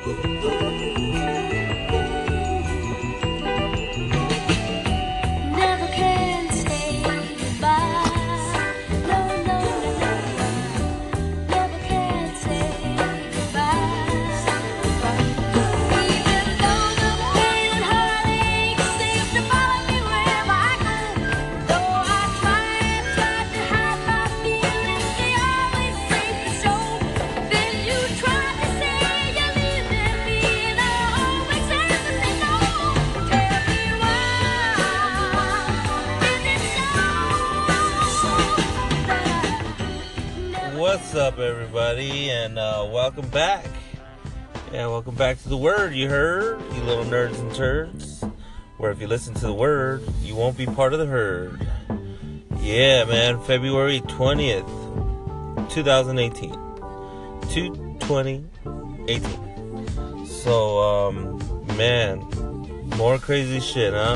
Never can say goodbye. No, no, no, never can say goodbye. Even though the pain and heartache seem to follow me wherever I go, though I tried to hide my feelings, they always seem to show. Then you tried to say you're leaving me, and I always have to say no. Tell me why is it so? What's up, everybody, and welcome back. Yeah, welcome back to The Word, you heard? You little nerds and turds. Where if you listen to The Word, you won't be part of the herd. Yeah, man, February 20th, 2018. 2/20/18. So, man, more crazy shit, huh?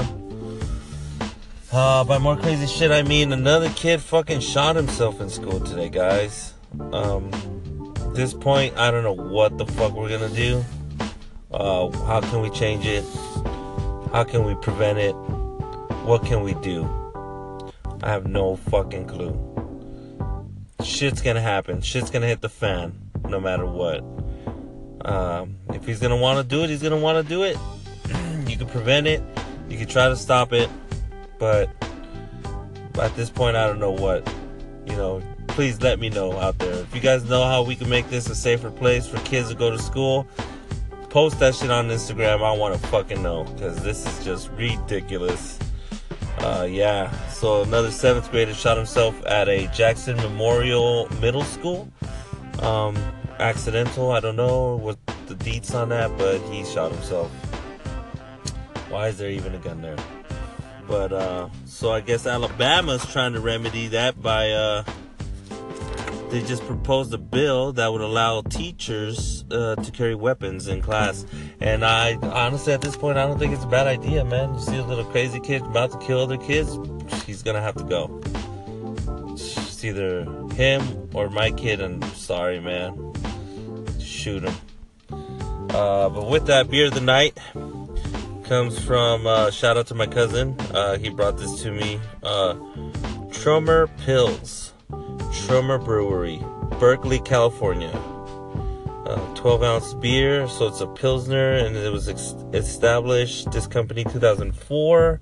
By more crazy shit, I mean another kid fucking shot himself in school today, guys. At this point, I don't know what the fuck we're gonna do. How can we change it? How can we prevent it? What can we do? I have no fucking clue. Shit's gonna happen. Shit's gonna hit the fan, no matter what. If he's gonna want to do it, he's gonna want to do it. You can prevent it. You can try to stop it. But at this point, I don't know what. Please let me know out there. If you guys know how we can make this a safer place for kids to go to school, post that shit on Instagram. I want to fucking know, because this is just ridiculous. Yeah. So another 7th grader shot himself at a Jackson Memorial Middle School. Accidental. I don't know what the deets on that, but he shot himself. Why is there even a gun there? But, so I guess Alabama's trying to remedy that by, they just proposed a bill that would allow teachers, to carry weapons in class. And I, honestly, at this point, I don't think it's a bad idea, man. You see a little crazy kid about to kill other kids, he's gonna have to go. It's either him or my kid, and sorry, man. Shoot him. But with that, beer of the night comes from, shout out to my cousin. He brought this to me. Trummer Pils. Trummer Brewery. Berkeley, California. 12-ounce beer. So it's a Pilsner. And it was established, this company, 2004.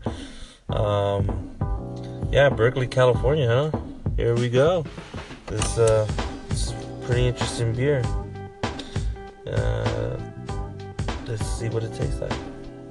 Yeah, Berkeley, California, huh? Here we go. This is pretty interesting beer. Let's see what it tastes like.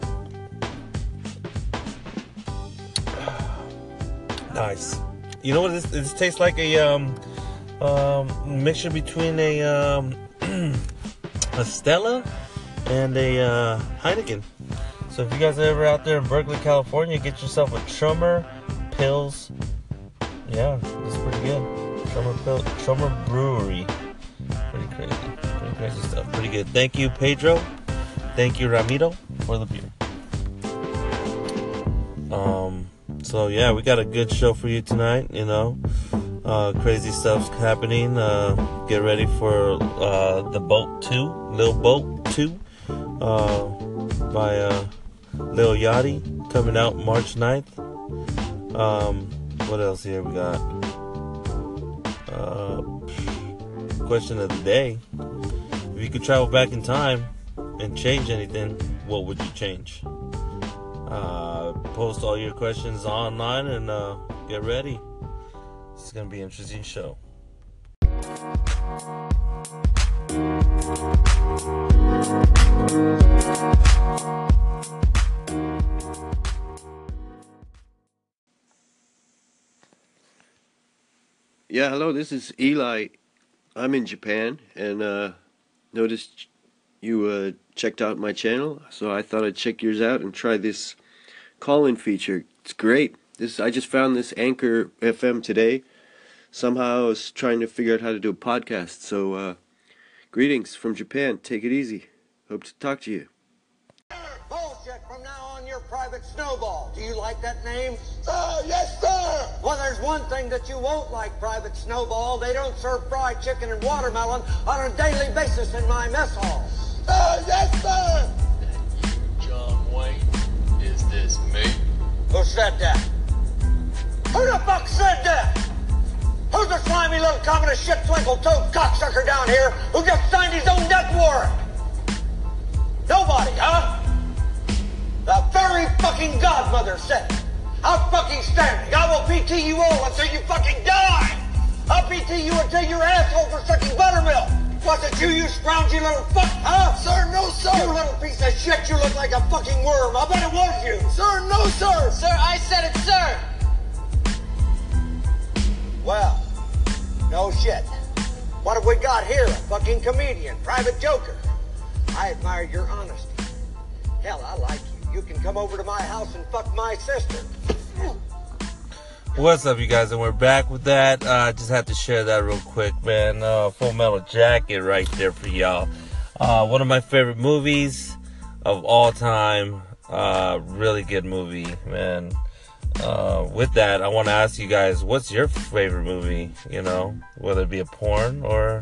Nice. You know what this tastes like? A mixture between a Stella and a Heineken. So if you guys are ever out there in Berkeley, California, get yourself a Trummer Pils. Yeah, this is pretty good. Trummer Brewery. Pretty crazy stuff. Pretty good. Thank you, Pedro. Thank you, Ramiro, for the beer. So yeah, we got a good show for you tonight, crazy stuff's happening. Get ready for, the Boat 2, Lil Boat 2, by, Lil Yachty, coming out March 9th. What else here we got? Question of the day. If you could travel back in time and change anything, what would you change? Post all your questions online and get ready. This is going to be an interesting show. Yeah, hello, this is Eli. I'm in Japan and noticed you checked out my channel, so I thought I'd check yours out and try this call-in feature. It's great. I just found this Anchor FM today. Somehow I was trying to figure out how to do a podcast. So, greetings from Japan. Take it easy. Hope to talk to you. Bullshit. From now on, you're Private Snowball. Do you like that name? Yes, sir. Well, there's one thing that you won't like, Private Snowball. They don't serve fried chicken and watermelon on a daily basis in my mess hall. Yes, sir. John Wayne, is this me? Who said that? Who the fuck said that? Who's the slimy little communist shit twinkle-toed cocksucker down here who just signed his own death warrant? Nobody, huh? The very fucking godmother said it. I'm fucking standing. I will PT you all until you fucking die. I'll PT you until your asshole for sucking buttermilk. Was it you scroungy little fuck, huh? Sir, no, sir. You little piece of shit, you look like a fucking worm. I bet it was you. Sir, no, sir. Sir, I said it, sir. Well, no shit. What have we got here? A fucking comedian, private joker. I admire your honesty. Hell, I like you. You can come over to my house and fuck my sister. What's up, you guys? And we're back with that. I just had to share that real quick, man. Full Metal Jacket right there for y'all. One of my favorite movies of all time. Really good movie, man. With that, I want to ask you guys, what's your favorite movie? You know, whether it be a porn or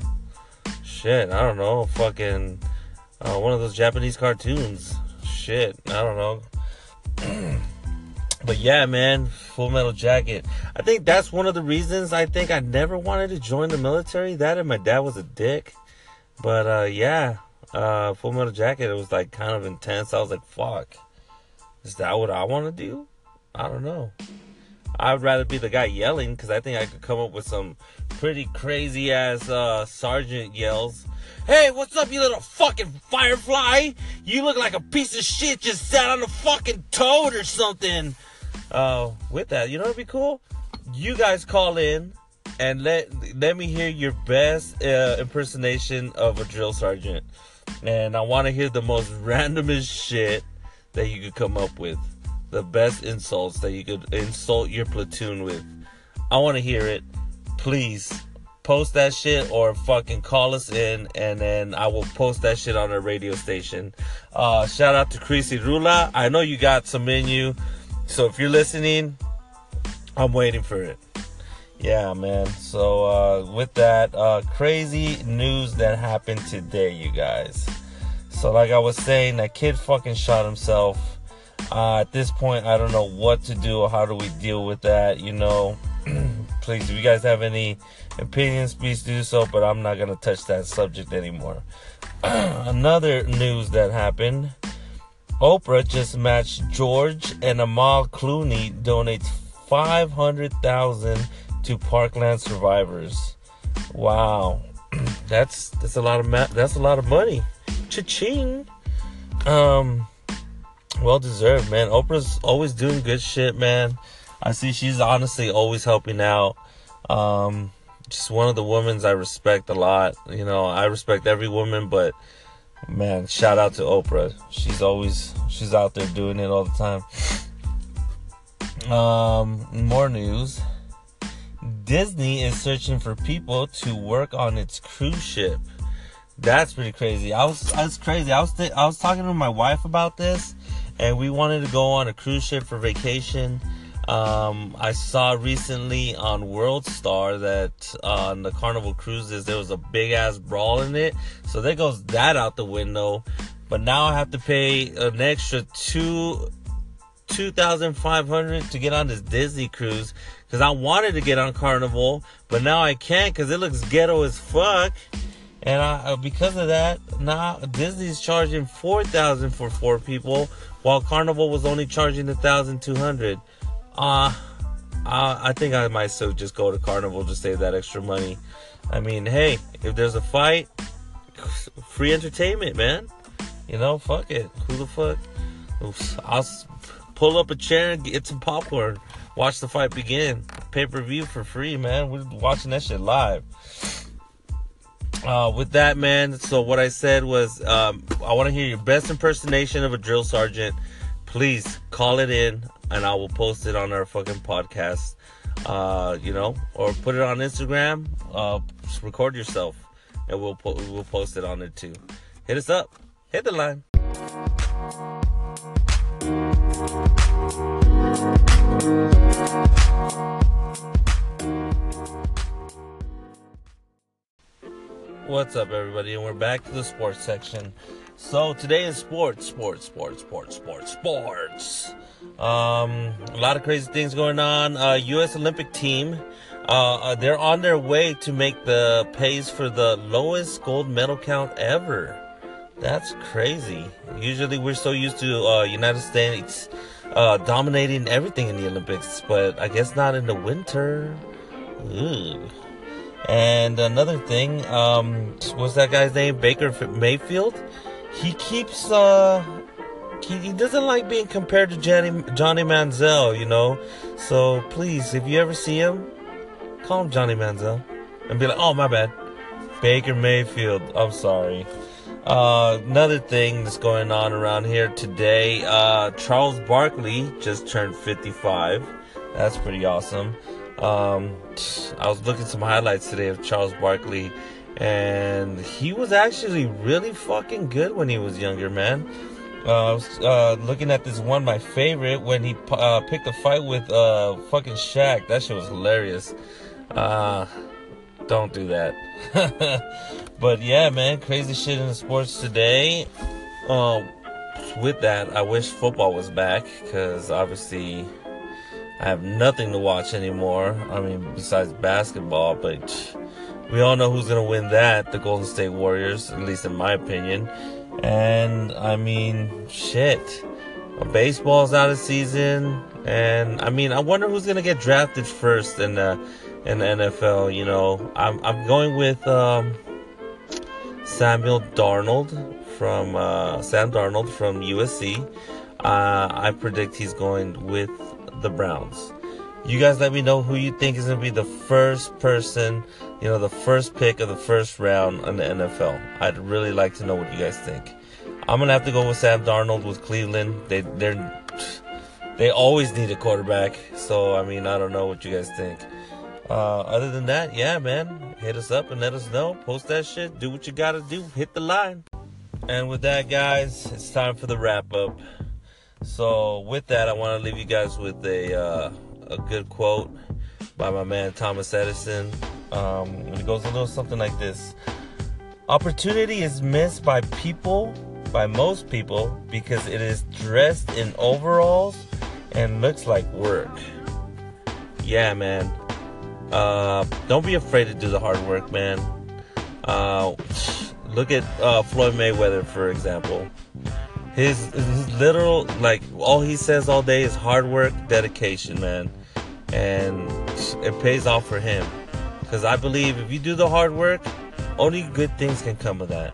shit, I don't know, fucking one of those Japanese cartoons. Shit, I don't know. But yeah, man, Full Metal Jacket. I think that's one of the reasons I think I never wanted to join the military. That and my dad was a dick. But yeah, Full Metal Jacket, it was like kind of intense. I was like, fuck, is that what I want to do? I don't know. I'd rather be the guy yelling, because I think I could come up with some pretty crazy ass sergeant yells. Hey, what's up, you little fucking firefly? You look like a piece of shit just sat on a fucking toad or something. With that, you know what'd be cool? You guys call in and let me hear your best impersonation of a drill sergeant. And I want to hear the most randomest shit that you could come up with. The best insults that you could insult your platoon with. I want to hear it. Please post that shit or fucking call us in, and then I will post that shit on our radio station. Shout out to Creasy Rula. I know you got some in you, so if you're listening, I'm waiting for it. Yeah, man. So with that, crazy news that happened today, you guys. So like I was saying, that kid fucking shot himself. At this point, I don't know what to do or how do we deal with that, you know. Please, if you guys have any opinions, please do so, but I'm not going to touch that subject anymore. Another news that happened, Oprah just matched George and Amal Clooney donates $500,000 to Parkland survivors. Wow. That's a lot of money. Cha-ching. Well deserved, man. Oprah's always doing good shit, man. I see she's honestly always helping out. Just one of the women I respect a lot. You know, I respect every woman, but man, shout out to Oprah. She's out there doing it all the time. More news. Disney is searching for people to work on its cruise ship. That's pretty crazy. I was talking to my wife about this, and we wanted to go on a cruise ship for vacation. I saw recently on World Star that on the Carnival Cruises there was a big ass brawl in it, so there goes that out the window. But now I have to pay an extra $2,500 to get on this Disney cruise, because I wanted to get on Carnival, but now I can't because it looks ghetto as fuck. And because of that, now Disney's charging $4,000 for 4 people, while Carnival was only charging $1,200. I think I might still just go to Carnival to save that extra money. I mean, hey, if there's a fight, free entertainment, man. You know, fuck it. Who the fuck? I'll pull up a chair and get some popcorn. Watch the fight begin. Pay-per-view for free, man. We're watching that shit live. With that, man, so what I said was, I want to hear your best impersonation of a drill sergeant. Please call it in, and I will post it on our fucking podcast, you know, or put it on Instagram. Just record yourself, and we'll post it on it too. Hit us up. Hit the line. What's up, everybody? And we're back to the sports section. So today is sports. A lot of crazy things going on. U.S. Olympic team, they're on their way to make the pays for the lowest gold medal count ever. That's crazy. Usually we're so used to United States dominating everything in the Olympics, but I guess not in the winter. Ugh. And another thing, what's that guy's name? Baker Mayfield? He keeps, he doesn't like being compared to Johnny Manziel, you know? So please, if you ever see him, call him Johnny Manziel. And be like, oh, my bad. Baker Mayfield, I'm sorry. Another thing that's going on around here today, Charles Barkley just turned 55. That's pretty awesome. I was looking at some highlights today of Charles Barkley, and he was actually really fucking good when he was younger, man. I was looking at this one, my favorite, when he picked a fight with fucking Shaq. That shit was hilarious. Don't do that. But yeah, man, crazy shit in the sports today. With that, I wish football was back, because obviously I have nothing to watch anymore. I mean, besides basketball, but we all know who's going to win that, the Golden State Warriors, at least in my opinion. And, I mean, shit. Baseball's out of season. And, I mean, I wonder who's going to get drafted first in the NFL, you know. I'm going with Sam Darnold from USC. I predict he's going with the Browns. You guys let me know who you think is going to be the first person, you know, the first pick of the first round in the NFL. I'd really like to know what you guys think. I'm going to have to go with Sam Darnold with Cleveland. They always need a quarterback. So, I mean, I don't know what you guys think. Other than that, yeah, man, hit us up and let us know. Post that shit. Do what you got to do. Hit the line. And with that, guys, it's time for the wrap up. So with that, I want to leave you guys with a good quote by my man Thomas Edison. It goes a little something like this: opportunity is missed by most people, because it is dressed in overalls and looks like work. Yeah, man. Don't be afraid to do the hard work, man. Look at Floyd Mayweather, for example. His literal, like, all he says all day is hard work, dedication, man. And it pays off for him. Because I believe if you do the hard work, only good things can come of that.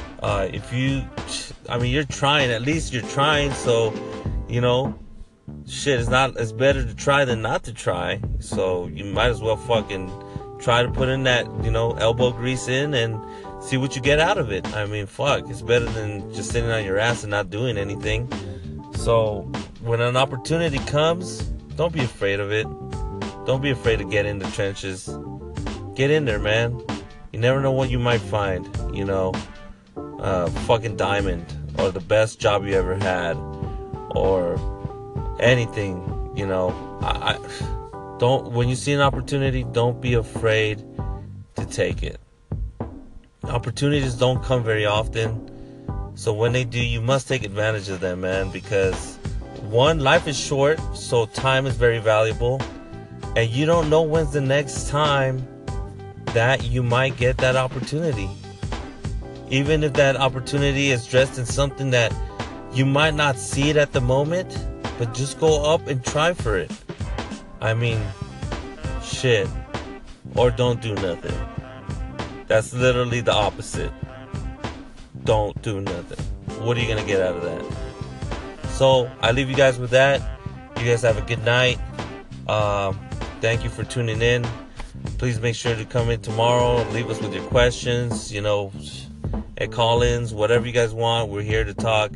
You're trying, at least you're trying, so, you know, shit, it's better to try than not to try. So you might as well fucking try to put in that, you know, elbow grease in and see what you get out of it. I mean, fuck, it's better than just sitting on your ass and not doing anything. So when an opportunity comes, don't be afraid of it. Don't be afraid to get in the trenches. Get in there, man. You never know what you might find, you know. Fucking diamond, or the best job you ever had, or anything, you know. When you see an opportunity, don't be afraid to take it. Opportunities don't come very often, so when they do, you must take advantage of them, man, because one, life is short, so time is very valuable, and you don't know when's the next time that you might get that opportunity. Even if that opportunity is dressed in something that you might not see it at the moment, but just go up and try for it. I mean, shit. Or don't do nothing. That's literally the opposite. Don't do nothing. What are you going to get out of that? So, I leave you guys with that. You guys have a good night. Thank you for tuning in. Please make sure to come in tomorrow. Leave us with your questions, you know, at call-ins, whatever you guys want. We're here to talk.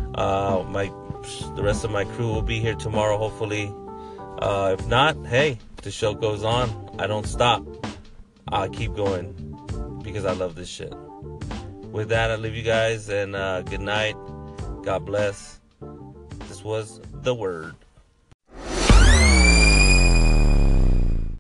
The rest of my crew will be here tomorrow, hopefully. If not, hey, the show goes on. I don't stop. I keep going because I love this shit. With that, I leave you guys, and good night. God bless. This was The Word.